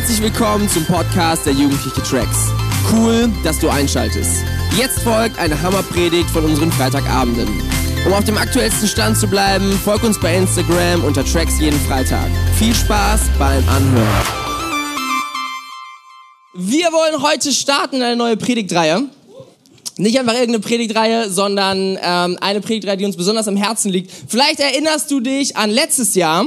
Herzlich willkommen zum Podcast der Jugendliche Tracks. Cool, dass du einschaltest. Jetzt folgt eine Hammerpredigt von unseren Freitagabenden. Um auf dem aktuellsten Stand zu bleiben, folg uns bei Instagram unter Tracks jeden Freitag. Viel Spaß beim Anhören. Wir wollen heute starten eine neue Predigtreihe. Nicht einfach irgendeine Predigtreihe, sondern eine Predigtreihe, die uns besonders am Herzen liegt. Vielleicht erinnerst du dich an letztes Jahr.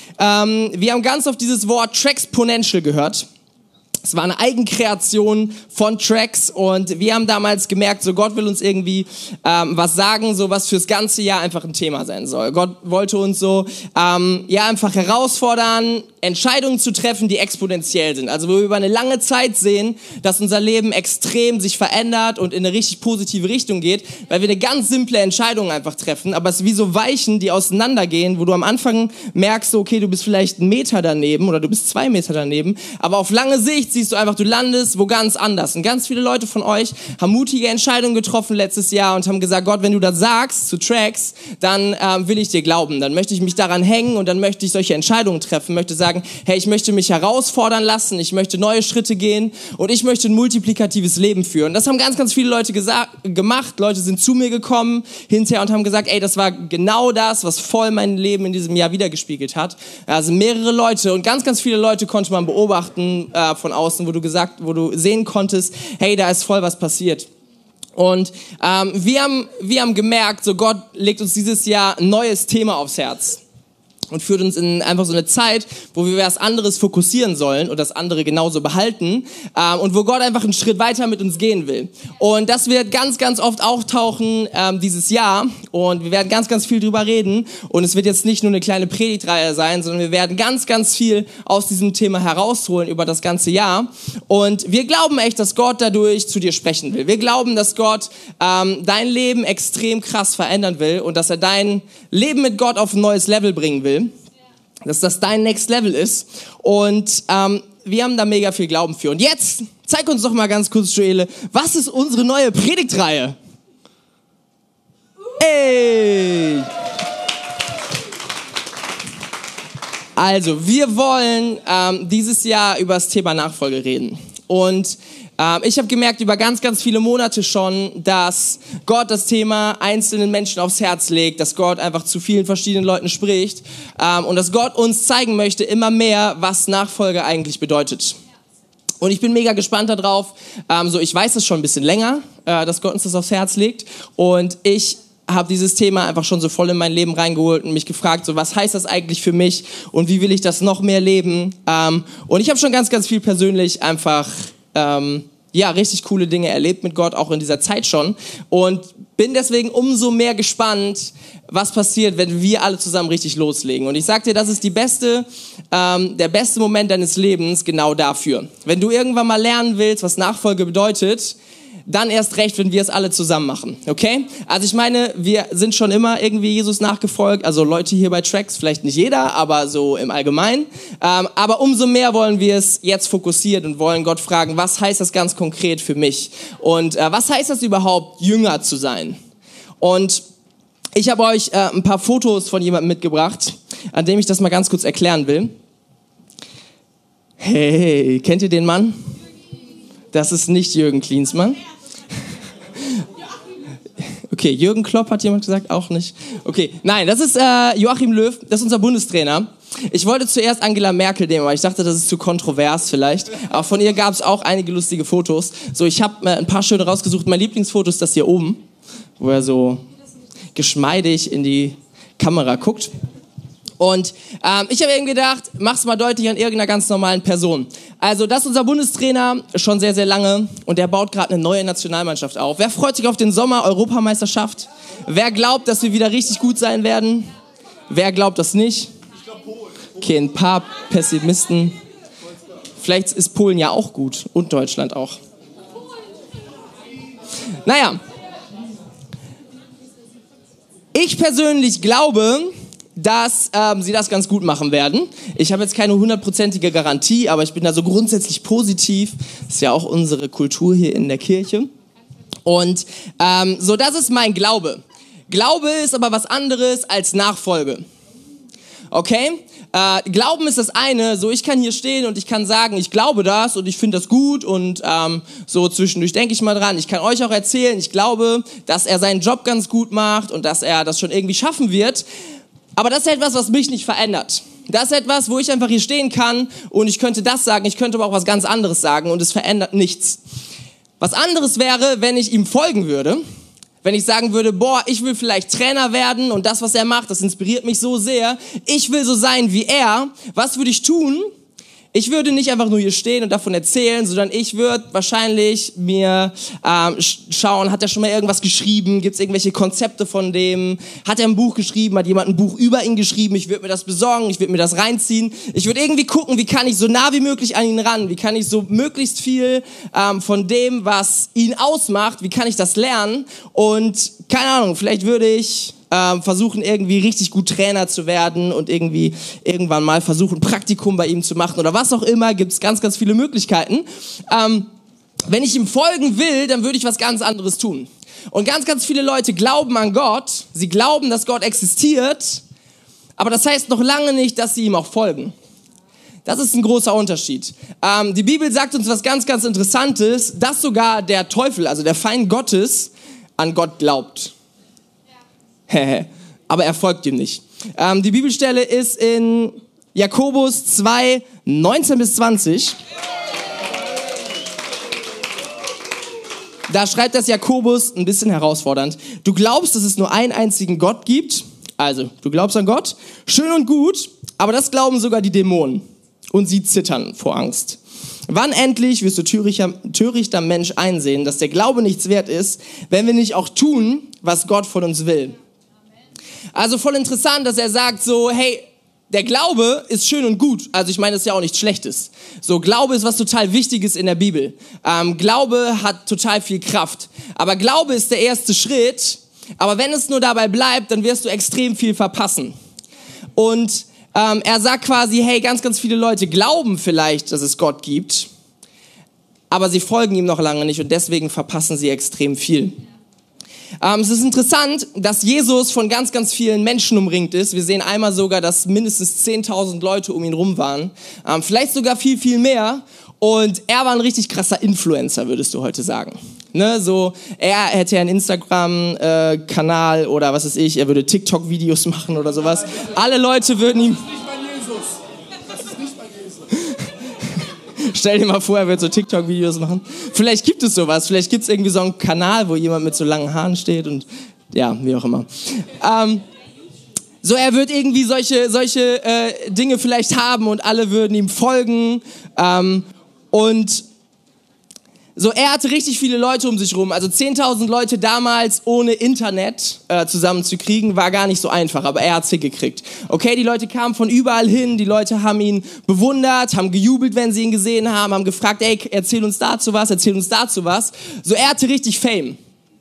Wir haben ganz oft dieses Wort Tracksponential gehört. Es war eine Eigenkreation von Tracks und wir haben damals gemerkt, so Gott will uns irgendwie was sagen, so was fürs ganze Jahr einfach ein Thema sein soll. Gott wollte uns so einfach herausfordern, Entscheidungen zu treffen, die exponentiell sind. Also wo wir über eine lange Zeit sehen, dass unser Leben extrem sich verändert und in eine richtig positive Richtung geht, weil wir eine ganz simple Entscheidung einfach treffen, aber es ist wie so Weichen, die auseinandergehen, wo du am Anfang merkst, so, okay, du bist vielleicht 1 Meter daneben oder du bist 2 Meter daneben, aber auf lange Sicht siehst du einfach, du landest wo ganz anders. Und ganz viele Leute von euch haben mutige Entscheidungen getroffen letztes Jahr und haben gesagt, Gott, wenn du das sagst zu Tracks, dann will ich dir glauben, dann möchte ich mich daran hängen und dann möchte ich solche Entscheidungen treffen, möchte sagen, hey, ich möchte mich herausfordern lassen, ich möchte neue Schritte gehen und ich möchte ein multiplikatives Leben führen. Das haben ganz, ganz viele Leute gemacht. Leute sind zu mir gekommen hinterher und haben gesagt, ey, das war genau das, was voll mein Leben in diesem Jahr wiedergespiegelt hat. Also mehrere Leute und ganz, ganz viele Leute konnte man beobachten von außen, wo du sehen konntest, hey, da ist voll was passiert. Und wir haben gemerkt, so Gott legt uns dieses Jahr ein neues Thema aufs Herz. Und führt uns in einfach so eine Zeit, wo wir was anderes fokussieren sollen und das andere genauso behalten und wo Gott einfach einen Schritt weiter mit uns gehen will. Und das wird ganz, ganz oft auftauchen dieses Jahr und wir werden ganz, ganz viel drüber reden und es wird jetzt nicht nur eine kleine Predigtreihe sein, sondern wir werden ganz, ganz viel aus diesem Thema herausholen über das ganze Jahr und wir glauben echt, dass Gott dadurch zu dir sprechen will. Wir glauben, dass Gott dein Leben extrem krass verändern will und dass er dein Leben mit Gott auf ein neues Level bringen will. Dass das dein Next Level ist. Und wir haben da mega viel Glauben für. Und jetzt, zeig uns doch mal ganz kurz, Joele, was ist unsere neue Predigtreihe? Ey! Also, wir wollen dieses Jahr über das Thema Nachfolge reden. Und ich habe gemerkt über ganz, ganz viele Monate schon, dass Gott das Thema einzelnen Menschen aufs Herz legt, dass Gott einfach zu vielen verschiedenen Leuten spricht und dass Gott uns zeigen möchte immer mehr, was Nachfolge eigentlich bedeutet. Und ich bin mega gespannt darauf. Ich weiß es schon ein bisschen länger, dass Gott uns das aufs Herz legt und ich habe dieses Thema einfach schon so voll in mein Leben reingeholt und mich gefragt, so was heißt das eigentlich für mich und wie will ich das noch mehr leben? Und ich habe schon ganz, ganz viel persönlich einfach richtig coole Dinge erlebt mit Gott, auch in dieser Zeit schon. Und bin deswegen umso mehr gespannt, was passiert, wenn wir alle zusammen richtig loslegen. Und ich sag dir, das ist der beste Moment deines Lebens genau dafür. Wenn du irgendwann mal lernen willst, was Nachfolge bedeutet, dann erst recht, wenn wir es alle zusammen machen, okay? Also ich meine, wir sind schon immer irgendwie Jesus nachgefolgt, also Leute hier bei Tracks, vielleicht nicht jeder, aber so im Allgemeinen. Aber umso mehr wollen wir es jetzt fokussiert und wollen Gott fragen, was heißt das ganz konkret für mich? Und was heißt das überhaupt, Jünger zu sein? Und ich habe euch ein paar Fotos von jemandem mitgebracht, an dem ich das mal ganz kurz erklären will. Hey, kennt ihr den Mann? Das ist nicht Jürgen Klinsmann. Okay, Jürgen Klopp hat jemand gesagt, auch nicht. Okay, nein, das ist Joachim Löw, das ist unser Bundestrainer. Ich wollte zuerst Angela Merkel nehmen, aber ich dachte, das ist zu kontrovers vielleicht. Aber von ihr gab es auch einige lustige Fotos. So, ich habe ein paar schöne rausgesucht. Mein Lieblingsfoto ist das hier oben, wo er so geschmeidig in die Kamera guckt. Und ich habe eben gedacht, mach's mal deutlich an irgendeiner ganz normalen Person. Also das ist unser Bundestrainer, schon sehr, sehr lange. Und der baut gerade eine neue Nationalmannschaft auf. Wer freut sich auf den Sommer-Europameisterschaft? Wer glaubt, dass wir wieder richtig gut sein werden? Wer glaubt das nicht? Okay, ein paar Pessimisten. Vielleicht ist Polen ja auch gut und Deutschland auch. Naja. Ich persönlich glaube, dass sie das ganz gut machen werden. Ich habe jetzt keine 100%ige Garantie, aber ich bin da so grundsätzlich positiv. Das ist ja auch unsere Kultur hier in der Kirche. Und das ist mein Glaube. Glaube ist aber was anderes als Nachfolge. Okay? Glauben ist das eine, so ich kann hier stehen und ich kann sagen, ich glaube das und ich finde das gut und so zwischendurch denke ich mal dran. Ich kann euch auch erzählen, ich glaube, dass er seinen Job ganz gut macht und dass er das schon irgendwie schaffen wird. Aber das ist etwas, was mich nicht verändert. Das ist etwas, wo ich einfach hier stehen kann und ich könnte das sagen, ich könnte aber auch was ganz anderes sagen und es verändert nichts. Was anderes wäre, wenn ich ihm folgen würde, wenn ich sagen würde, boah, ich will vielleicht Trainer werden und das, was er macht, das inspiriert mich so sehr. Ich will so sein wie er. Was würde ich tun? Ich würde nicht einfach nur hier stehen und davon erzählen, sondern ich würde wahrscheinlich mir schauen, hat er schon mal irgendwas geschrieben? Gibt es irgendwelche Konzepte von dem? Hat er ein Buch geschrieben? Hat jemand ein Buch über ihn geschrieben? Ich würde mir das besorgen, ich würde mir das reinziehen. Ich würde irgendwie gucken, wie kann ich so nah wie möglich an ihn ran? Wie kann ich so möglichst viel von dem, was ihn ausmacht, wie kann ich das lernen? Und keine Ahnung, vielleicht würde ich versuchen irgendwie richtig gut Trainer zu werden und irgendwie irgendwann mal versuchen Praktikum bei ihm zu machen oder was auch immer, gibt es ganz, ganz viele Möglichkeiten. Wenn ich ihm folgen will, dann würde ich was ganz anderes tun. Und ganz, ganz viele Leute glauben an Gott, sie glauben, dass Gott existiert, aber das heißt noch lange nicht, dass sie ihm auch folgen. Das ist ein großer Unterschied. Die Bibel sagt uns was ganz, ganz Interessantes, dass sogar der Teufel, also der Feind Gottes, an Gott glaubt. Aber er folgt ihm nicht. Die Bibelstelle ist in Jakobus 2, 19 bis 20. Da schreibt das Jakobus ein bisschen herausfordernd. Du glaubst, dass es nur einen einzigen Gott gibt. Also, du glaubst an Gott. Schön und gut, aber das glauben sogar die Dämonen. Und sie zittern vor Angst. Wann endlich wirst du törichter Mensch einsehen, dass der Glaube nichts wert ist, wenn wir nicht auch tun, was Gott von uns will? Also voll interessant, dass er sagt so, hey, der Glaube ist schön und gut. Also ich meine, das ist ja auch nichts Schlechtes. So, Glaube ist was total Wichtiges in der Bibel. Glaube hat total viel Kraft. Aber Glaube ist der erste Schritt. Aber wenn es nur dabei bleibt, dann wirst du extrem viel verpassen. Und er sagt quasi, hey, ganz, ganz viele Leute glauben vielleicht, dass es Gott gibt. Aber sie folgen ihm noch lange nicht und deswegen verpassen sie extrem viel. Es ist interessant, dass Jesus von ganz, ganz vielen Menschen umringt ist. Wir sehen einmal sogar, dass mindestens 10.000 Leute um ihn rum waren. Vielleicht sogar viel, viel mehr. Und er war ein richtig krasser Influencer, würdest du heute sagen. Ne, so, er hätte ja einen Instagram-Kanal oder was weiß ich, er würde TikTok-Videos machen oder sowas. Alle Leute würden ihm... Stell dir mal vor, er wird so TikTok-Videos machen. Vielleicht gibt es sowas. Vielleicht gibt es irgendwie so einen Kanal, wo jemand mit so langen Haaren steht und ja, wie auch immer. So, er wird irgendwie solche Dinge vielleicht haben und alle würden ihm folgen. Und so, er hatte richtig viele Leute um sich rum. Also 10.000 Leute damals ohne Internet zusammenzukriegen, war gar nicht so einfach. Aber er hat's hingekriegt. Okay, die Leute kamen von überall hin. Die Leute haben ihn bewundert, haben gejubelt, wenn sie ihn gesehen haben, haben gefragt, ey, erzähl uns dazu was, erzähl uns dazu was. So, er hatte richtig Fame.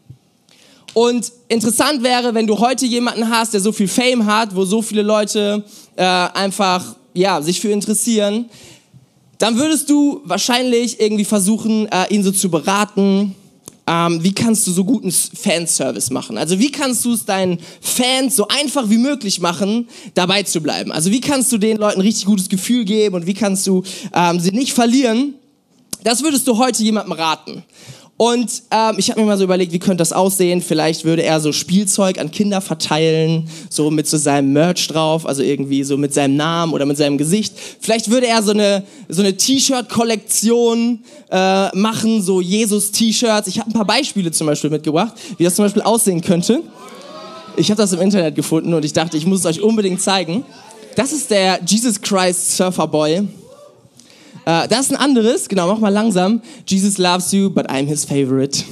Und interessant wäre, wenn du heute jemanden hast, der so viel Fame hat, wo so viele Leute einfach sich für interessieren, dann würdest du wahrscheinlich irgendwie versuchen, ihn so zu beraten. Wie kannst du so guten Fanservice machen? Also wie kannst du es deinen Fans so einfach wie möglich machen, dabei zu bleiben? Also wie kannst du den Leuten ein richtig gutes Gefühl geben und wie kannst du sie nicht verlieren? Das würdest du heute jemandem raten. Und ich habe mir mal so überlegt, wie könnte das aussehen? Vielleicht würde er so Spielzeug an Kinder verteilen, so mit so seinem Merch drauf, also irgendwie so mit seinem Namen oder mit seinem Gesicht. Vielleicht würde er so eine T-Shirt-Kollektion machen, so Jesus-T-Shirts. Ich habe ein paar Beispiele zum Beispiel mitgebracht, wie das zum Beispiel aussehen könnte. Ich habe das im Internet gefunden und ich dachte, ich muss es euch unbedingt zeigen. Das ist der Jesus Christ Surfer Boy. Das ist ein anderes, genau, mach mal langsam. Jesus loves you, but I'm his favorite.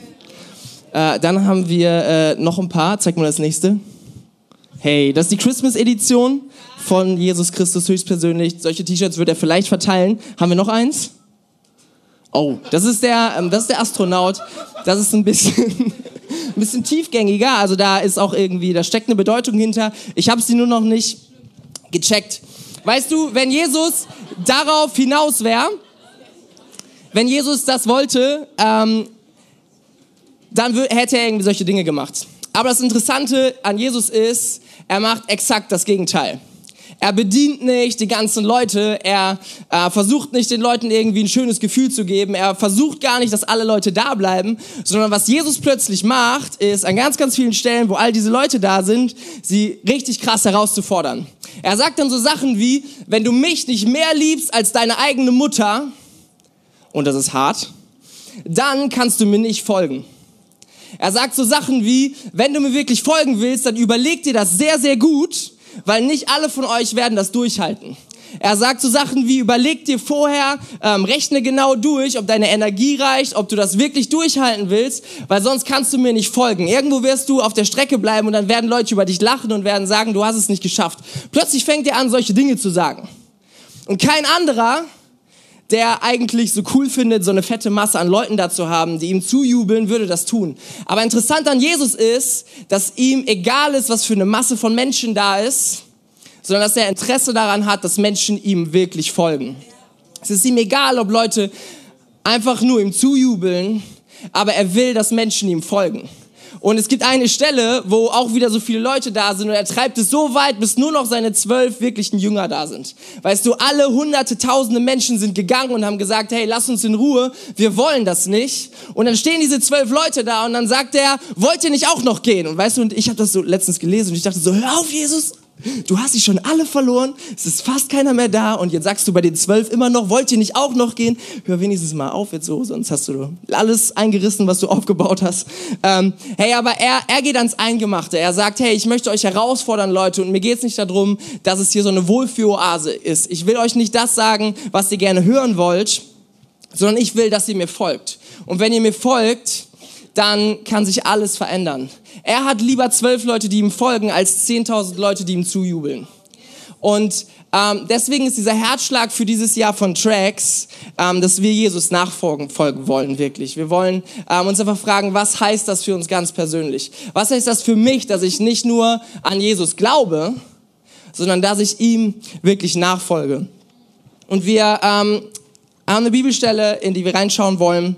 Dann haben wir noch ein paar, zeig mal das nächste. Hey, das ist die Christmas-Edition von Jesus Christus höchstpersönlich. Solche T-Shirts wird er vielleicht verteilen. Haben wir noch eins? Oh, das ist der Astronaut. Das ist ein bisschen tiefgängiger, also da ist auch irgendwie, da steckt eine Bedeutung hinter. Ich habe sie nur noch nicht gecheckt. Weißt du, wenn Jesus darauf hinaus wäre, wenn Jesus das wollte, dann hätte er irgendwie solche Dinge gemacht. Aber das Interessante an Jesus ist, er macht exakt das Gegenteil. Er bedient nicht die ganzen Leute, er versucht nicht den Leuten irgendwie ein schönes Gefühl zu geben, er versucht gar nicht, dass alle Leute da bleiben, sondern was Jesus plötzlich macht, ist an ganz, ganz vielen Stellen, wo all diese Leute da sind, sie richtig krass herauszufordern. Er sagt dann so Sachen wie, wenn du mich nicht mehr liebst als deine eigene Mutter, und das ist hart, dann kannst du mir nicht folgen. Er sagt so Sachen wie, wenn du mir wirklich folgen willst, dann überleg dir das sehr, sehr gut, weil nicht alle von euch werden das durchhalten. Er sagt so Sachen wie, überleg dir vorher, rechne genau durch, ob deine Energie reicht, ob du das wirklich durchhalten willst, weil sonst kannst du mir nicht folgen. Irgendwo wirst du auf der Strecke bleiben und dann werden Leute über dich lachen und werden sagen, du hast es nicht geschafft. Plötzlich fängt er an, solche Dinge zu sagen. Und kein anderer, der eigentlich so cool findet, so eine fette Masse an Leuten da zu haben, die ihm zujubeln, würde das tun. Aber interessant an Jesus ist, dass ihm egal ist, was für eine Masse von Menschen da ist, sondern dass er Interesse daran hat, dass Menschen ihm wirklich folgen. Es ist ihm egal, ob Leute einfach nur ihm zujubeln, aber er will, dass Menschen ihm folgen. Und es gibt eine Stelle, wo auch wieder so viele Leute da sind und er treibt es so weit, bis nur noch seine 12 wirklichen Jünger da sind. Weißt du, alle hunderte, tausende Menschen sind gegangen und haben gesagt, hey, lass uns in Ruhe, wir wollen das nicht. Und dann stehen diese 12 Leute da und dann sagt er, wollt ihr nicht auch noch gehen? Und weißt du, und ich habe das so letztens gelesen und ich dachte so, hör auf, Jesus. Du hast sie schon alle verloren, es ist fast keiner mehr da und jetzt sagst du bei den 12 immer noch, wollt ihr nicht auch noch gehen? Hör wenigstens mal auf jetzt so, sonst hast du alles eingerissen, was du aufgebaut hast. Hey, aber er geht ans Eingemachte. Er sagt, hey, ich möchte euch herausfordern, Leute, und mir geht's nicht darum, dass es hier so eine Wohlfühloase ist. Ich will euch nicht das sagen, was ihr gerne hören wollt, sondern ich will, dass ihr mir folgt. Und wenn ihr mir folgt, dann kann sich alles verändern. Er hat lieber 12 Leute, die ihm folgen, als 10.000 Leute, die ihm zujubeln. Und deswegen ist dieser Herzschlag für dieses Jahr von Tracks, dass wir Jesus nachfolgen wollen, wirklich. Wir wollen uns einfach fragen, was heißt das für uns ganz persönlich? Was heißt das für mich, dass ich nicht nur an Jesus glaube, sondern dass ich ihm wirklich nachfolge? Und wir haben eine Bibelstelle, in die wir reinschauen wollen,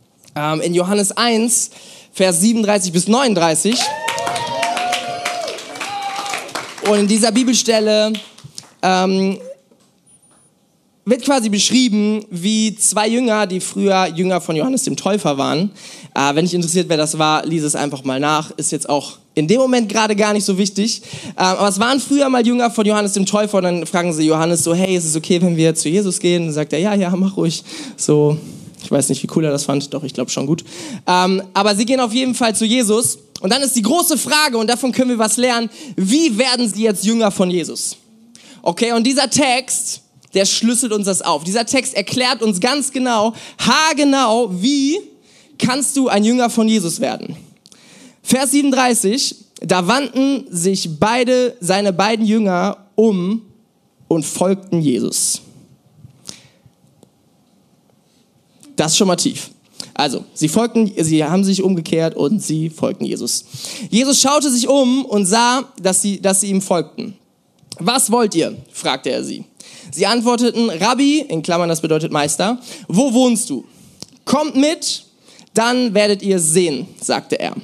in Johannes 1, Vers 37 bis 39. Und in dieser Bibelstelle wird quasi beschrieben, wie zwei Jünger, die früher Jünger von Johannes dem Täufer waren. Wenn dich interessiert, wer das war, lies es einfach mal nach. Ist jetzt auch in dem Moment gerade gar nicht so wichtig. Aber es waren früher mal Jünger von Johannes dem Täufer und dann fragen sie Johannes so, hey, ist es okay, wenn wir zu Jesus gehen? Und dann sagt er, ja, mach ruhig. So, ich weiß nicht, wie cool er das fand, doch, ich glaube schon gut. Aber sie gehen auf jeden Fall zu Jesus. Und dann ist die große Frage, und davon können wir was lernen, wie werden sie jetzt Jünger von Jesus? Okay, und dieser Text, der schlüsselt uns das auf. Dieser Text erklärt uns ganz genau, haargenau, wie kannst du ein Jünger von Jesus werden? Vers 37, da wandten sich seine beiden Jünger um und folgten Jesus. Das ist schon mal tief. Also, sie haben sich umgekehrt und sie folgten Jesus. Jesus schaute sich um und sah, dass sie ihm folgten. Was wollt ihr? Fragte er sie. Sie antworteten, Rabbi, in Klammern, das bedeutet Meister, wo wohnst du? Kommt mit, dann werdet ihr sehen, sagte er.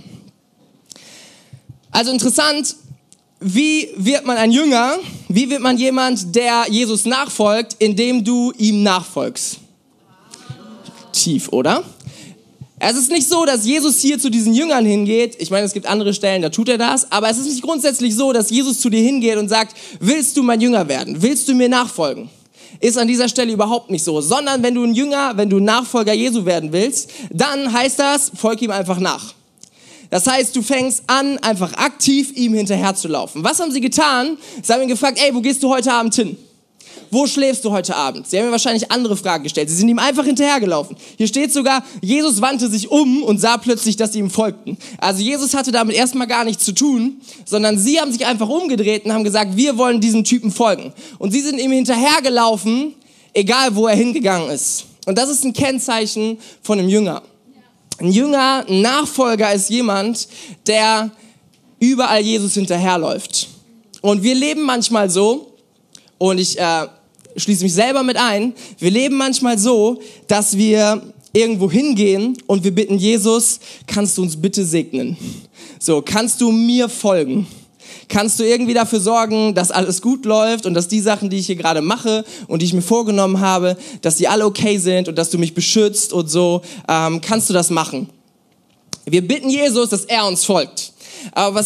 Also interessant, wie wird man ein Jünger? Wie wird man jemand, der Jesus nachfolgt, indem du ihm nachfolgst? Tief, oder? Es ist nicht so, dass Jesus hier zu diesen Jüngern hingeht. Ich meine, es gibt andere Stellen, da tut er das. Aber es ist nicht grundsätzlich so, dass Jesus zu dir hingeht und sagt, willst du mein Jünger werden? Willst du mir nachfolgen? Ist an dieser Stelle überhaupt nicht so. Sondern wenn du ein Nachfolger Jesu werden willst, dann heißt das, folg ihm einfach nach. Das heißt, du fängst an, einfach aktiv ihm hinterherzulaufen. Was haben sie getan? Sie haben ihn gefragt, ey, wo gehst du heute Abend hin? Wo schläfst du heute Abend? Sie haben mir wahrscheinlich andere Fragen gestellt. Sie sind ihm einfach hinterhergelaufen. Hier steht sogar, Jesus wandte sich um und sah plötzlich, dass sie ihm folgten. Also Jesus hatte damit erstmal gar nichts zu tun, sondern sie haben sich einfach umgedreht und haben gesagt, wir wollen diesem Typen folgen. Und sie sind ihm hinterhergelaufen, egal wo er hingegangen ist. Und das ist ein Kennzeichen von einem Jünger. Ein Jünger, ein Nachfolger ist jemand, der überall Jesus hinterherläuft. Und wir leben manchmal so, und ich schließe mich selber mit ein, wir leben manchmal so, dass wir irgendwo hingehen und wir bitten Jesus, kannst du uns bitte segnen? So, kannst du mir folgen? kannst du irgendwie dafür sorgen, dass alles gut läuft und dass die Sachen, die ich hier gerade mache und die ich mir vorgenommen habe, dass die alle okay sind und dass du mich beschützt und so, kannst du das machen. Wir bitten Jesus, dass er uns folgt. Aber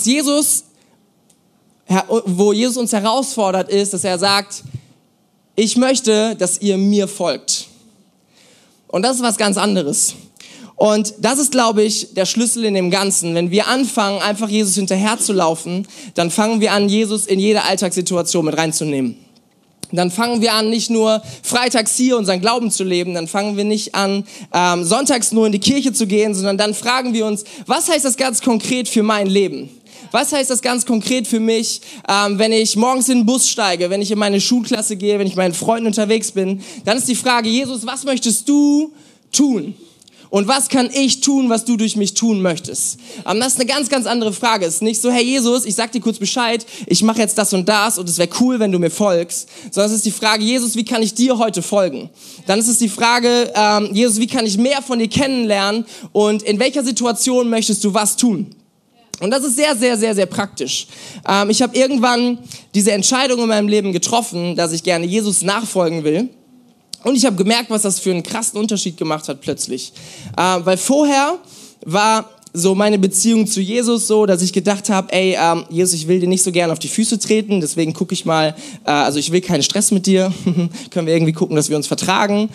wo Jesus uns herausfordert, ist, dass er sagt, ich möchte, dass ihr mir folgt. Und das ist was ganz anderes. Und das ist, glaube ich, der Schlüssel in dem Ganzen. Wenn wir anfangen, einfach Jesus hinterherzulaufen, dann fangen wir an, Jesus in jede Alltagssituation mit reinzunehmen. Dann fangen wir an, nicht nur freitags hier unseren Glauben zu leben, dann fangen wir nicht an, sonntags nur in die Kirche zu gehen, sondern dann fragen wir uns, was heißt das ganz konkret für mein Leben? Was heißt das ganz konkret für mich, wenn ich morgens in den Bus steige, wenn ich in meine Schulklasse gehe, wenn ich mit meinen Freunden unterwegs bin? Dann ist die Frage, Jesus, was möchtest du tun? Und was kann ich tun, was du durch mich tun möchtest? Das ist eine ganz, ganz andere Frage. Es ist nicht so, hey Jesus, ich sag dir kurz Bescheid, ich mache jetzt das und es wäre cool, wenn du mir folgst. Sondern es ist die Frage, Jesus, wie kann ich dir heute folgen? Dann ist es die Frage, Jesus, wie kann ich mehr von dir kennenlernen? Und in welcher Situation möchtest du was tun? Und das ist sehr, sehr, sehr, sehr praktisch. Ich habe irgendwann diese Entscheidung in meinem Leben getroffen, dass ich gerne Jesus nachfolgen will. Und ich habe gemerkt, was das für einen krassen Unterschied gemacht hat plötzlich. Weil vorher war so meine Beziehung zu Jesus so, dass ich gedacht habe, ey, Jesus, ich will dir nicht so gerne auf die Füße treten, deswegen gucke ich mal, also ich will keinen Stress mit dir, können wir irgendwie gucken, dass wir uns vertragen.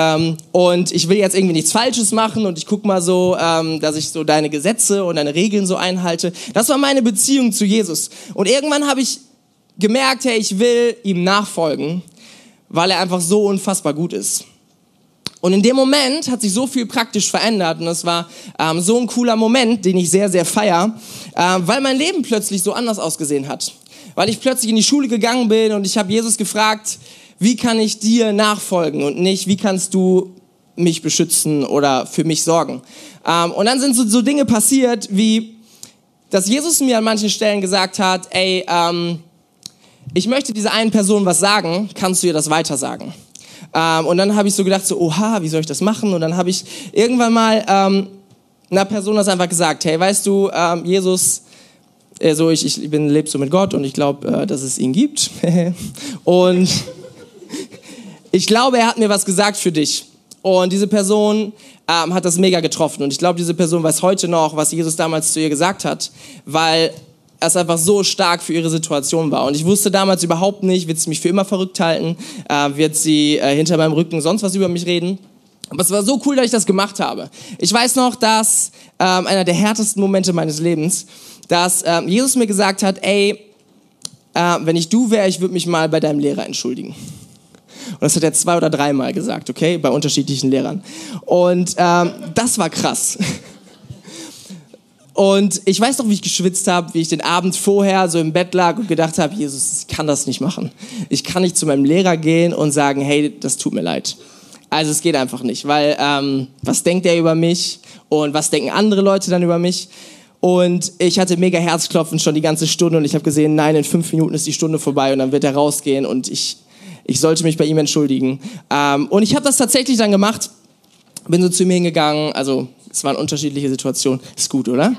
Und ich will jetzt irgendwie nichts Falsches machen und ich gucke mal so, dass ich so deine Gesetze und deine Regeln so einhalte. Das war meine Beziehung zu Jesus. Und irgendwann habe ich gemerkt, hey, ich will ihm nachfolgen, weil er einfach so unfassbar gut ist. Und in dem Moment hat sich so viel praktisch verändert und es war so ein cooler Moment, den ich sehr, sehr feiere, weil mein Leben plötzlich so anders ausgesehen hat. Weil ich plötzlich in die Schule gegangen bin und ich habe Jesus gefragt, wie kann ich dir nachfolgen und nicht, wie kannst du mich beschützen oder für mich sorgen. Und dann sind so Dinge passiert, wie, dass Jesus mir an manchen Stellen gesagt hat, ey, ich möchte dieser einen Person was sagen, kannst du ihr das weitersagen? Und dann habe ich so gedacht, so, oha, wie soll ich das machen? Und dann habe ich irgendwann mal einer Person das einfach gesagt, hey, weißt du, Jesus, ich lebe so mit Gott und ich glaube, dass es ihn gibt. Und ich glaube, er hat mir was gesagt für dich. Und diese Person hat das mega getroffen. Und ich glaube, diese Person weiß heute noch, was Jesus damals zu ihr gesagt hat, weil es einfach so stark für ihre Situation war. Und ich wusste damals überhaupt nicht, wird sie mich für immer verrückt halten, wird sie hinter meinem Rücken sonst was über mich reden. Aber es war so cool, dass ich das gemacht habe. Ich weiß noch, dass einer der härtesten Momente meines Lebens, dass Jesus mir gesagt hat, ey, wenn ich du wäre, ich würde mich mal bei deinem Lehrer entschuldigen. Und das hat er 2 oder 3 Mal gesagt, okay, bei unterschiedlichen Lehrern. Und das war krass. Und ich weiß noch, wie ich geschwitzt habe, wie ich den Abend vorher so im Bett lag und gedacht habe, Jesus, ich kann das nicht machen. Ich kann nicht zu meinem Lehrer gehen und sagen, hey, das tut mir leid. Also es geht einfach nicht, weil was denkt er über mich und was denken andere Leute dann über mich? Und ich hatte mega Herzklopfen schon die ganze Stunde und ich habe gesehen, nein, in 5 Minuten ist die Stunde vorbei und dann wird er rausgehen und ich sollte mich bei ihm entschuldigen. Und ich habe das tatsächlich dann gemacht, bin so zu ihm hingegangen, also es waren unterschiedliche Situationen. Ist gut, oder?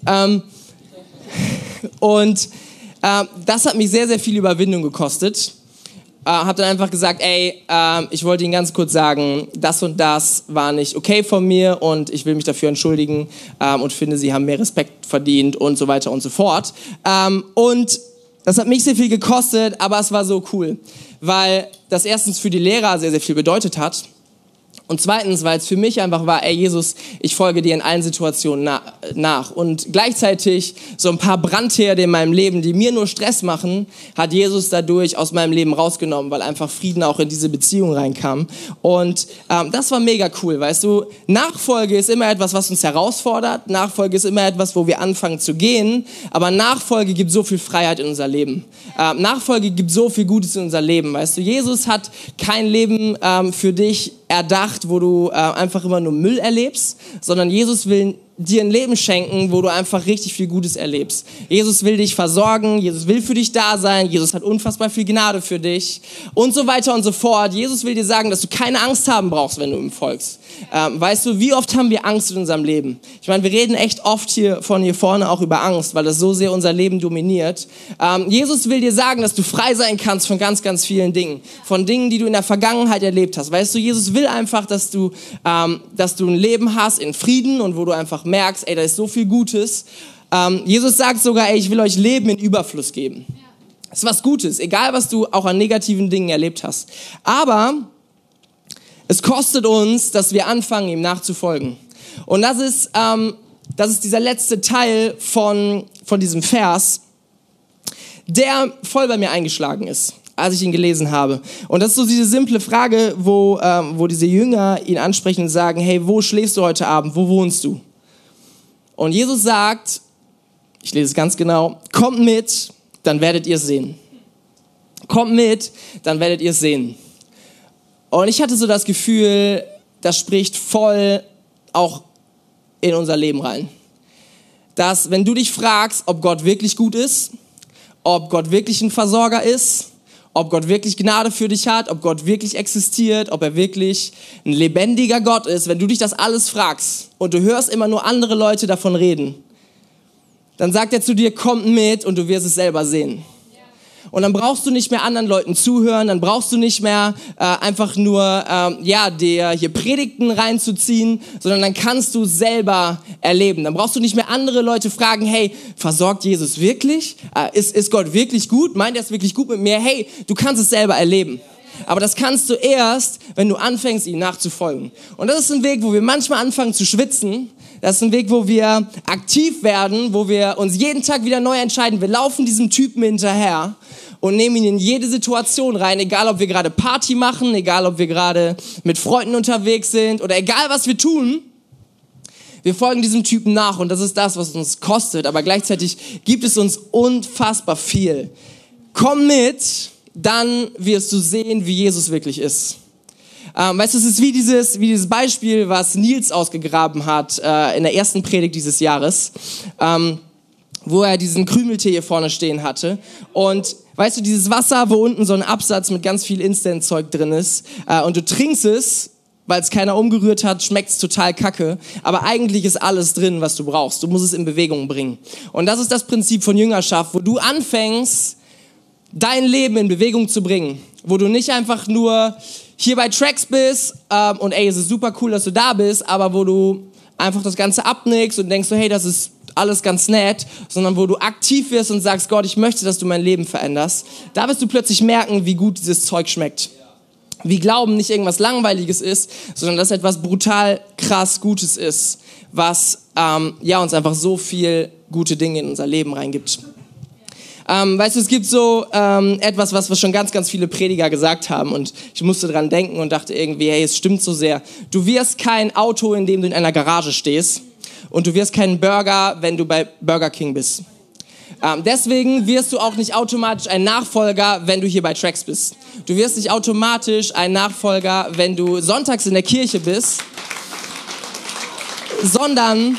Das hat mich sehr, sehr viel Überwindung gekostet. Hab dann einfach gesagt, ey, ich wollte Ihnen ganz kurz sagen, das und das war nicht okay von mir und ich will mich dafür entschuldigen und finde, Sie haben mehr Respekt verdient und so weiter und so fort. Und das hat mich sehr viel gekostet, aber es war so cool, weil das erstens für die Lehrer sehr, sehr viel bedeutet hat. Und zweitens, weil es für mich einfach war, ey Jesus, ich folge dir in allen Situationen nach. Und gleichzeitig so ein paar Brandherde in meinem Leben, die mir nur Stress machen, hat Jesus dadurch aus meinem Leben rausgenommen, weil einfach Frieden auch in diese Beziehung reinkam. Und das war mega cool, weißt du. Nachfolge ist immer etwas, was uns herausfordert. Nachfolge ist immer etwas, wo wir anfangen zu gehen. Aber Nachfolge gibt so viel Freiheit in unser Leben. Nachfolge gibt so viel Gutes in unser Leben, weißt du. Jesus hat kein Leben für dich erdacht, wo du einfach immer nur Müll erlebst, sondern Jesus will dir ein Leben schenken, wo du einfach richtig viel Gutes erlebst. Jesus will dich versorgen, Jesus will für dich da sein, Jesus hat unfassbar viel Gnade für dich und so weiter und so fort. Jesus will dir sagen, dass du keine Angst haben brauchst, wenn du ihm folgst. Weißt du, wie oft haben wir Angst in unserem Leben? Ich meine, wir reden echt oft hier vorne auch über Angst, weil das so sehr unser Leben dominiert. Jesus will dir sagen, dass du frei sein kannst von ganz, ganz vielen Dingen. Von Dingen, die du in der Vergangenheit erlebt hast. Weißt du, Jesus will einfach, dass du ein Leben hast in Frieden und wo du einfach merkst, ey, da ist so viel Gutes. Jesus sagt sogar, ey, ich will euch Leben in Überfluss geben. Das ist was Gutes, egal was du auch an negativen Dingen erlebt hast. Aber es kostet uns, dass wir anfangen, ihm nachzufolgen. Und das ist dieser letzte Teil von diesem Vers, der voll bei mir eingeschlagen ist, als ich ihn gelesen habe. Und das ist so diese simple Frage, wo diese Jünger ihn ansprechen und sagen, hey, wo schläfst du heute Abend? Wo wohnst du? Und Jesus sagt, ich lese es ganz genau, kommt mit, dann werdet ihr es sehen. Kommt mit, dann werdet ihr es sehen. Und ich hatte so das Gefühl, das spricht voll auch in unser Leben rein. Dass, wenn du dich fragst, ob Gott wirklich gut ist, ob Gott wirklich ein Versorger ist, ob Gott wirklich Gnade für dich hat, ob Gott wirklich existiert, ob er wirklich ein lebendiger Gott ist, wenn du dich das alles fragst und du hörst immer nur andere Leute davon reden, dann sagt er zu dir, komm mit und du wirst es selber sehen. Und dann brauchst du nicht mehr anderen Leuten zuhören, dann brauchst du nicht mehr einfach nur dir hier Predigten reinzuziehen, sondern dann kannst du selber erleben. Dann brauchst du nicht mehr andere Leute fragen, hey, versorgt Jesus wirklich? Ist Gott wirklich gut? Meint er es wirklich gut mit mir? Hey, du kannst es selber erleben. Aber das kannst du erst, wenn du anfängst, ihm nachzufolgen. Und das ist ein Weg, wo wir manchmal anfangen zu schwitzen. Das ist ein Weg, wo wir aktiv werden, wo wir uns jeden Tag wieder neu entscheiden. Wir laufen diesem Typen hinterher und nehmen ihn in jede Situation rein, egal ob wir gerade Party machen, egal ob wir gerade mit Freunden unterwegs sind oder egal was wir tun. Wir folgen diesem Typen nach und das ist das, was uns kostet, aber gleichzeitig gibt es uns unfassbar viel. Komm mit, dann wirst du sehen, wie Jesus wirklich ist. Weißt du, es ist wie dieses Beispiel, was Nils ausgegraben hat in der ersten Predigt dieses Jahres, wo er diesen Krümeltee hier vorne stehen hatte. Und weißt du, dieses Wasser, wo unten so ein Absatz mit ganz viel Instant-Zeug drin ist und du trinkst es, weil es keiner umgerührt hat, schmeckt es total kacke. Aber eigentlich ist alles drin, was du brauchst. Du musst es in Bewegung bringen. Und das ist das Prinzip von Jüngerschaft, wo du anfängst, dein Leben in Bewegung zu bringen. Wo du nicht einfach nur hier bei Tracks bist und ey, es ist super cool, dass du da bist, aber wo du einfach das Ganze abnickst und denkst so, hey, das ist alles ganz nett, sondern wo du aktiv wirst und sagst, Gott, ich möchte, dass du mein Leben veränderst. Da wirst du plötzlich merken, wie gut dieses Zeug schmeckt. Wie Glauben nicht irgendwas Langweiliges ist, sondern dass etwas brutal krass Gutes ist, was uns einfach so viel gute Dinge in unser Leben reingibt. Weißt du, es gibt so etwas, was schon ganz, ganz viele Prediger gesagt haben und ich musste dran denken und dachte irgendwie, hey, es stimmt so sehr. Du wirst kein Auto, in dem du in einer Garage stehst und du wirst keinen Burger, wenn du bei Burger King bist. Deswegen wirst du auch nicht automatisch ein Nachfolger, wenn du hier bei Tracks bist. Du wirst nicht automatisch ein Nachfolger, wenn du sonntags in der Kirche bist, sondern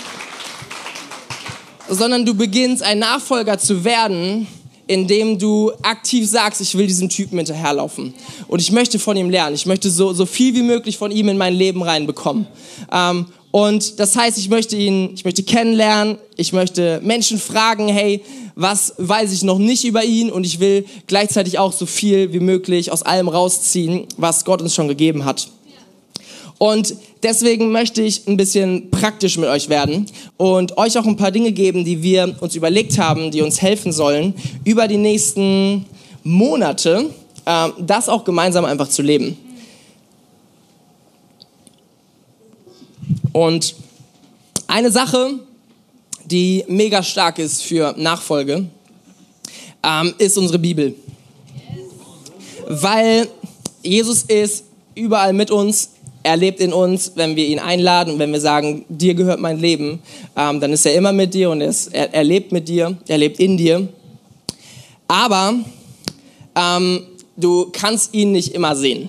du beginnst ein Nachfolger zu werden, indem du aktiv sagst, ich will diesem Typen hinterherlaufen und ich möchte von ihm lernen. Ich möchte so viel wie möglich von ihm in mein Leben reinbekommen. Und das heißt, ich möchte kennenlernen, ich möchte Menschen fragen, hey, was weiß ich noch nicht über ihn und ich will gleichzeitig auch so viel wie möglich aus allem rausziehen, was Gott uns schon gegeben hat. Und deswegen möchte ich ein bisschen praktisch mit euch werden und euch auch ein paar Dinge geben, die wir uns überlegt haben, die uns helfen sollen, über die nächsten Monate das auch gemeinsam einfach zu leben. Und eine Sache, die mega stark ist für Nachfolge, ist unsere Bibel. Weil Jesus ist überall mit uns. Er lebt in uns, wenn wir ihn einladen und wenn wir sagen, dir gehört mein Leben, dann ist er immer mit dir und er lebt mit dir, er lebt in dir. Aber du kannst ihn nicht immer sehen.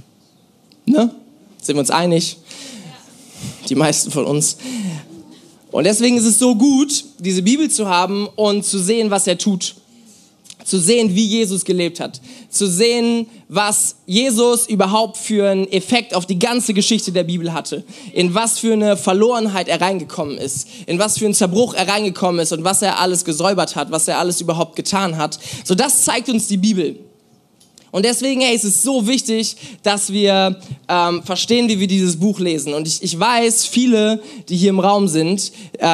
Ne? Sind wir uns einig? Die meisten von uns. Und deswegen ist es so gut, diese Bibel zu haben und zu sehen, was er tut. Zu sehen, wie Jesus gelebt hat. Zu sehen, was Jesus überhaupt für einen Effekt auf die ganze Geschichte der Bibel hatte. In was für eine Verlorenheit er reingekommen ist. In was für einen Zerbruch er reingekommen ist und was er alles gesäubert hat, was er alles überhaupt getan hat. So, das zeigt uns die Bibel. Und deswegen, ist es so wichtig, dass wir verstehen, wie wir dieses Buch lesen. Und ich weiß, viele, die hier im Raum sind,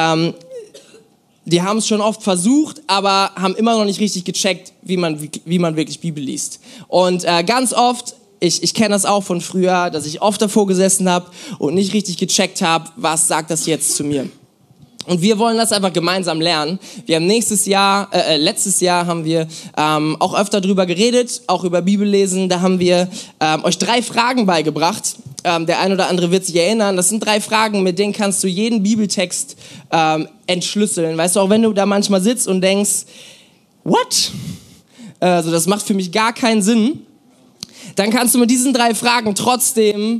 die haben es schon oft versucht, aber haben immer noch nicht richtig gecheckt, wie man wirklich Bibel liest. Und ganz oft, ich kenne das auch von früher, dass ich oft davor gesessen habe und nicht richtig gecheckt habe, was sagt das jetzt zu mir. Und wir wollen das einfach gemeinsam lernen. Wir haben letztes Jahr haben wir auch öfter drüber geredet, auch über Bibellesen. Da haben wir euch 3 Fragen beigebracht. Der ein oder andere wird sich erinnern. Das sind 3 Fragen, mit denen kannst du jeden Bibeltext entschlüsseln. Weißt du, auch wenn du da manchmal sitzt und denkst, what? Also das macht für mich gar keinen Sinn. Dann kannst du mit diesen 3 Fragen trotzdem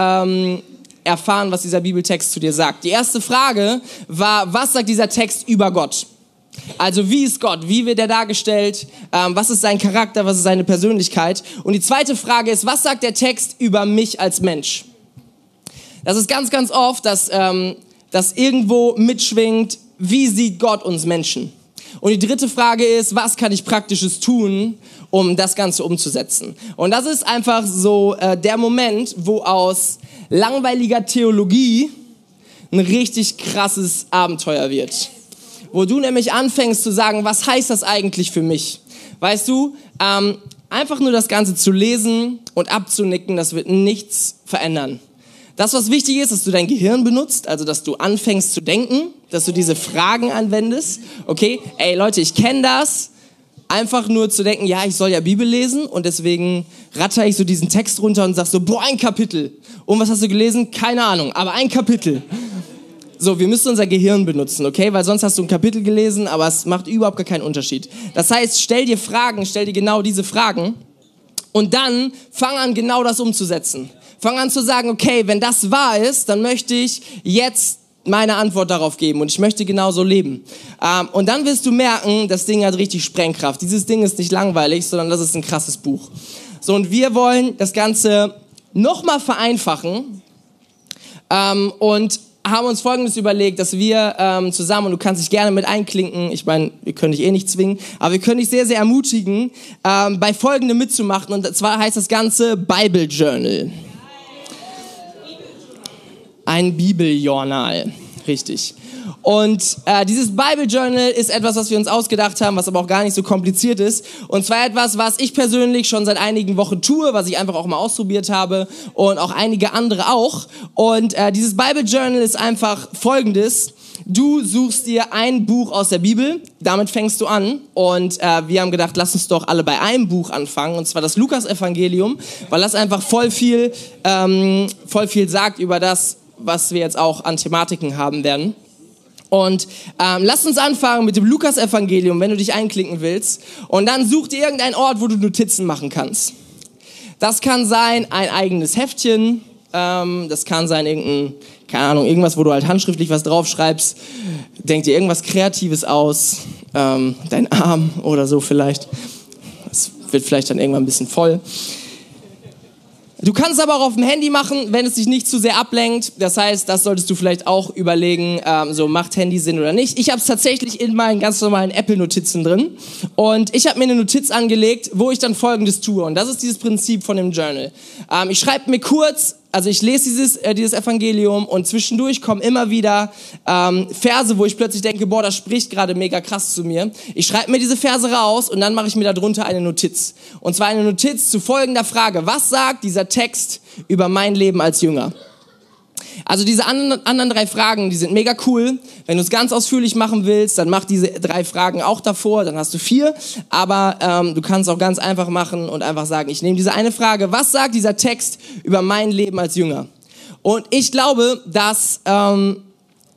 erfahren, was dieser Bibeltext zu dir sagt. Die erste Frage war, was sagt dieser Text über Gott? Also wie ist Gott? Wie wird er dargestellt? Was ist sein Charakter? Was ist seine Persönlichkeit? Und die zweite Frage ist, was sagt der Text über mich als Mensch? Das ist ganz, ganz oft, dass irgendwo mitschwingt, wie sieht Gott uns Menschen? Und die dritte Frage ist, was kann ich Praktisches tun, um das Ganze umzusetzen? Und das ist einfach so der Moment, wo aus langweiliger Theologie ein richtig krasses Abenteuer wird. Wo du nämlich anfängst zu sagen, was heißt das eigentlich für mich? Weißt du, einfach nur das Ganze zu lesen und abzunicken, das wird nichts verändern. Das, was wichtig ist, dass du dein Gehirn benutzt, also dass du anfängst zu denken, dass du diese Fragen anwendest. Okay, ey Leute, ich kenne das. Einfach nur zu denken, ja, ich soll ja Bibel lesen und deswegen ratter ich so diesen Text runter und sag so, boah, ein Kapitel. Und was hast du gelesen? Keine Ahnung, aber ein Kapitel. So, wir müssen unser Gehirn benutzen, okay? Weil sonst hast du ein Kapitel gelesen, aber es macht überhaupt gar keinen Unterschied. Das heißt, stell dir genau diese Fragen und dann fang an, genau das umzusetzen. Fang an zu sagen, okay, wenn das wahr ist, dann möchte ich jetzt meine Antwort darauf geben und ich möchte genauso leben. Und dann wirst du merken, das Ding hat richtig Sprengkraft. Dieses Ding ist nicht langweilig, sondern das ist ein krasses Buch. So, und wir wollen das Ganze nochmal vereinfachen und haben uns Folgendes überlegt, dass wir zusammen, und du kannst dich gerne mit einklinken, ich meine, wir können dich eh nicht zwingen, aber wir können dich sehr, sehr ermutigen, bei Folgendem mitzumachen. Und zwar heißt das Ganze Bible Journal. Ein Bibeljournal, richtig. Und dieses Bible Journal ist etwas, was wir uns ausgedacht haben, was aber auch gar nicht so kompliziert ist. Und zwar etwas, was ich persönlich schon seit einigen Wochen tue, was ich einfach auch mal ausprobiert habe und auch einige andere auch. Und dieses Bible Journal ist einfach Folgendes. Du suchst dir ein Buch aus der Bibel, damit fängst du an. Und wir haben gedacht, lass uns doch alle bei einem Buch anfangen, und zwar das Lukas-Evangelium, weil das einfach voll viel sagt über das, was wir jetzt auch an Thematiken haben werden. Und lass uns anfangen mit dem Lukas-Evangelium, wenn du dich einklinken willst. Und dann such dir irgendeinen Ort, wo du Notizen machen kannst. Das kann sein ein eigenes Heftchen, das kann sein irgendwas, wo du halt handschriftlich was draufschreibst. Denk dir irgendwas Kreatives aus, dein Arm oder so vielleicht. Das wird vielleicht dann irgendwann ein bisschen voll. Du kannst es aber auch auf dem Handy machen, wenn es dich nicht zu sehr ablenkt. Das heißt, das solltest du vielleicht auch überlegen, macht Handy Sinn oder nicht. Ich habe es tatsächlich in meinen ganz normalen Apple-Notizen drin. Und ich habe mir eine Notiz angelegt, wo ich dann Folgendes tue. Und das ist dieses Prinzip von dem Journal. Ich schreibe mir kurz, also ich lese dieses Evangelium und zwischendurch kommen immer wieder Verse, wo ich plötzlich denke, boah, das spricht gerade mega krass zu mir. Ich schreibe mir diese Verse raus und dann mache ich mir darunter eine Notiz. Und zwar eine Notiz zu folgender Frage: Was sagt dieser Text über mein Leben als Jünger? Also diese anderen 3 Fragen, die sind mega cool. Wenn du es ganz ausführlich machen willst, dann mach diese 3 Fragen auch davor, dann hast du 4. Aber du kannst auch ganz einfach machen und einfach sagen, ich nehme diese eine Frage: Was sagt dieser Text über mein Leben als Jünger? Und ich glaube, dass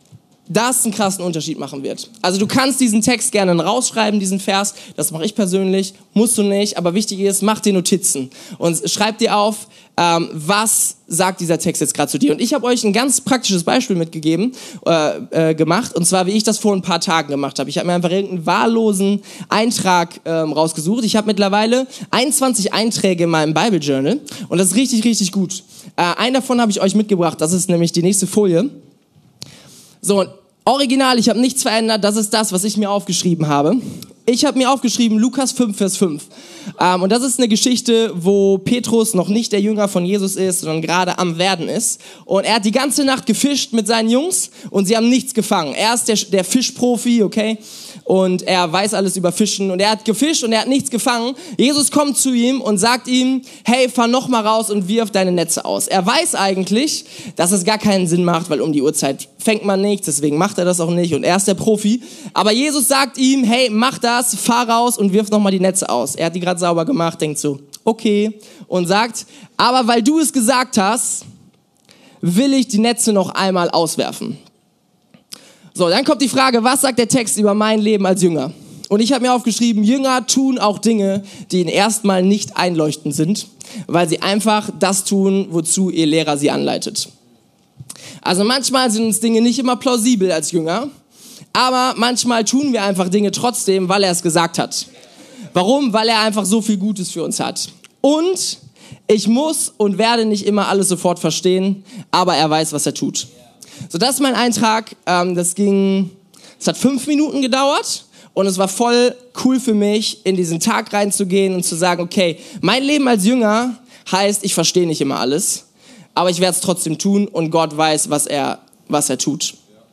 das einen krassen Unterschied machen wird. Also du kannst diesen Text gerne rausschreiben, diesen Vers, das mache ich persönlich, musst du nicht, aber wichtig ist, mach dir Notizen und schreib dir auf, was sagt dieser Text jetzt gerade zu dir. Und ich habe euch ein ganz praktisches Beispiel mitgegeben, gemacht, und zwar wie ich das vor ein paar Tagen gemacht habe. Ich habe mir einfach irgendeinen wahllosen Eintrag rausgesucht. Ich habe mittlerweile 21 Einträge in meinem Bible Journal und das ist richtig, richtig gut. Einen davon habe ich euch mitgebracht, das ist nämlich die nächste Folie. So, original, ich habe nichts verändert, das ist das, was ich mir aufgeschrieben habe. Ich habe mir aufgeschrieben Lukas 5, Vers 5. Und das ist eine Geschichte, wo Petrus noch nicht der Jünger von Jesus ist, sondern gerade am Werden ist. Und er hat die ganze Nacht gefischt mit seinen Jungs und sie haben nichts gefangen. Er ist der Fischprofi, okay? Und er weiß alles über Fischen und er hat gefischt und er hat nichts gefangen. Jesus kommt zu ihm und sagt ihm, hey, fahr noch mal raus und wirf deine Netze aus. Er weiß eigentlich, dass es gar keinen Sinn macht, weil um die Uhrzeit fängt man nichts, deswegen macht er das auch nicht und er ist der Profi. Aber Jesus sagt ihm, hey, mach das, fahr raus und wirf noch mal die Netze aus. Er hat die gerade sauber gemacht, denkt so, okay, und sagt, aber weil du es gesagt hast, will ich die Netze noch einmal auswerfen. So, dann kommt die Frage, was sagt der Text über mein Leben als Jünger? Und ich habe mir aufgeschrieben, Jünger tun auch Dinge, die ihnen erstmal nicht einleuchtend sind, weil sie einfach das tun, wozu ihr Lehrer sie anleitet. Also manchmal sind uns Dinge nicht immer plausibel als Jünger, aber manchmal tun wir einfach Dinge trotzdem, weil er es gesagt hat. Warum? Weil er einfach so viel Gutes für uns hat. Und ich muss und werde nicht immer alles sofort verstehen, aber er weiß, was er tut. So, das ist mein Eintrag. Es hat 5 Minuten gedauert und es war voll cool für mich, in diesen Tag reinzugehen und zu sagen, okay, mein Leben als Jünger heißt, ich verstehe nicht immer alles, aber ich werde es trotzdem tun und Gott weiß, was er tut.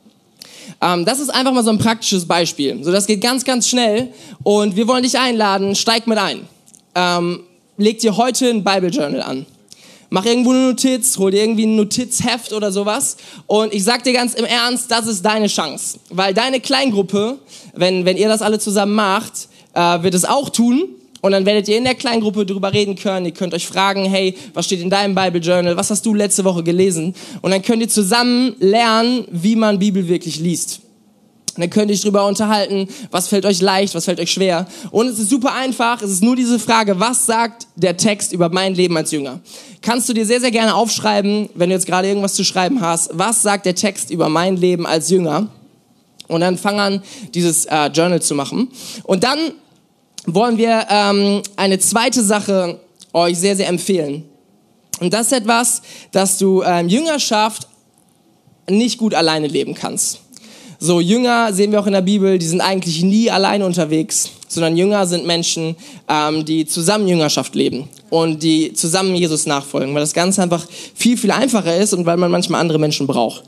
Das ist einfach mal so ein praktisches Beispiel. So, das geht ganz, ganz schnell und wir wollen dich einladen, steig mit ein. Leg dir heute ein Bible Journal an. Mach irgendwo eine Notiz, hol dir irgendwie ein Notizheft oder sowas und ich sag dir ganz im Ernst, das ist deine Chance. Weil deine Kleingruppe, wenn ihr das alle zusammen macht, wird es auch tun und dann werdet ihr in der Kleingruppe drüber reden können. Ihr könnt euch fragen, hey, was steht in deinem Bible Journal, was hast du letzte Woche gelesen? Und dann könnt ihr zusammen lernen, wie man Bibel wirklich liest. Und dann könnt ihr euch drüber unterhalten, was fällt euch leicht, was fällt euch schwer. Und es ist super einfach, es ist nur diese Frage, was sagt der Text über mein Leben als Jünger? Kannst du dir sehr, sehr gerne aufschreiben, wenn du jetzt gerade irgendwas zu schreiben hast, was sagt der Text über mein Leben als Jünger? Und dann fang an, dieses Journal zu machen. Und dann wollen wir eine zweite Sache euch sehr, sehr empfehlen. Und das ist etwas, dass du Jüngerschaft nicht gut alleine leben kannst. So, Jünger sehen wir auch in der Bibel, die sind eigentlich nie alleine unterwegs, sondern Jünger sind Menschen, die zusammen Jüngerschaft leben und die zusammen Jesus nachfolgen, weil das Ganze einfach viel, viel einfacher ist und weil man manchmal andere Menschen braucht.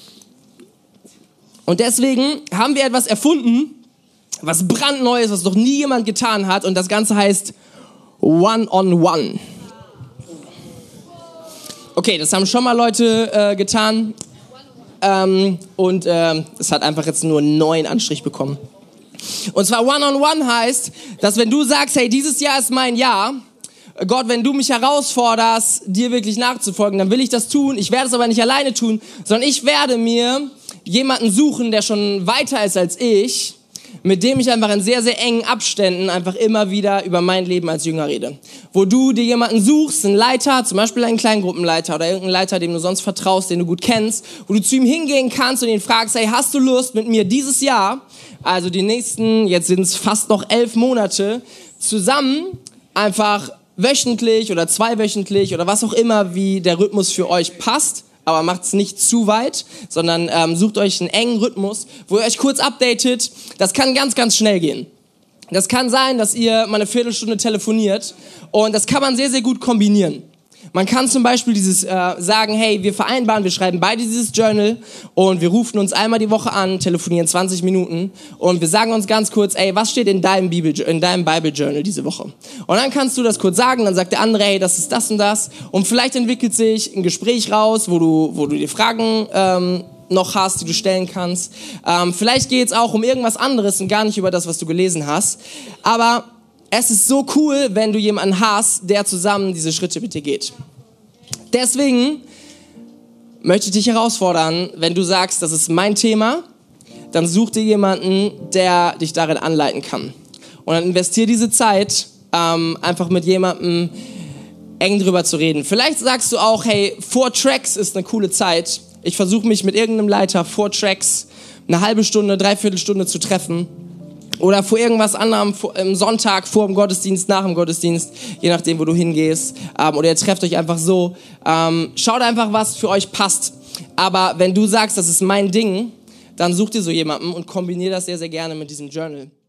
Und deswegen haben wir etwas erfunden, was brandneu ist, was noch nie jemand getan hat und das Ganze heißt One-on-One. Okay, das haben schon mal Leute getan. Und es hat einfach jetzt nur einen neuen Anstrich bekommen. Und zwar One-on-One heißt, dass wenn du sagst, hey, dieses Jahr ist mein Jahr, Gott, wenn du mich herausforderst, dir wirklich nachzufolgen, dann will ich das tun. Ich werde es aber nicht alleine tun, sondern ich werde mir jemanden suchen, der schon weiter ist als ich, mit dem ich einfach in sehr, sehr engen Abständen einfach immer wieder über mein Leben als Jünger rede. Wo du dir jemanden suchst, einen Leiter, zum Beispiel einen Kleingruppenleiter oder irgendeinen Leiter, dem du sonst vertraust, den du gut kennst, wo du zu ihm hingehen kannst und ihn fragst, hey, hast du Lust mit mir dieses Jahr, also die nächsten, jetzt sind es fast noch 11 Monate, zusammen einfach wöchentlich oder zweiwöchentlich oder was auch immer, wie der Rhythmus für euch passt, aber macht es nicht zu weit, sondern sucht euch einen engen Rhythmus, wo ihr euch kurz updatet. Das kann ganz, ganz schnell gehen. Das kann sein, dass ihr mal eine Viertelstunde telefoniert und das kann man sehr, sehr gut kombinieren. Man kann zum Beispiel sagen, hey, wir vereinbaren, wir schreiben beide dieses Journal und wir rufen uns einmal die Woche an, telefonieren 20 Minuten und wir sagen uns ganz kurz, ey, was steht in deinem Bible Journal diese Woche? Und dann kannst du das kurz sagen, dann sagt der andere, hey, das ist das und das und vielleicht entwickelt sich ein Gespräch raus, wo du dir Fragen noch hast, die du stellen kannst. Vielleicht geht es auch um irgendwas anderes und gar nicht über das, was du gelesen hast, aber es ist so cool, wenn du jemanden hast, der zusammen diese Schritte mit dir geht. Deswegen möchte ich dich herausfordern, wenn du sagst, das ist mein Thema, dann such dir jemanden, der dich darin anleiten kann. Und dann investier diese Zeit, einfach mit jemandem eng drüber zu reden. Vielleicht sagst du auch, hey, 4 Tracks ist eine coole Zeit. Ich versuche mich mit irgendeinem Leiter 4 Tracks eine halbe Stunde, 3/4 Stunde zu treffen. Oder vor irgendwas anderem, im Sonntag, vor dem Gottesdienst, nach dem Gottesdienst, je nachdem, wo du hingehst. Oder ihr trefft euch einfach so. Schaut einfach, was für euch passt. Aber wenn du sagst, das ist mein Ding, dann such dir so jemanden und kombinier das sehr, sehr gerne mit diesem Journal.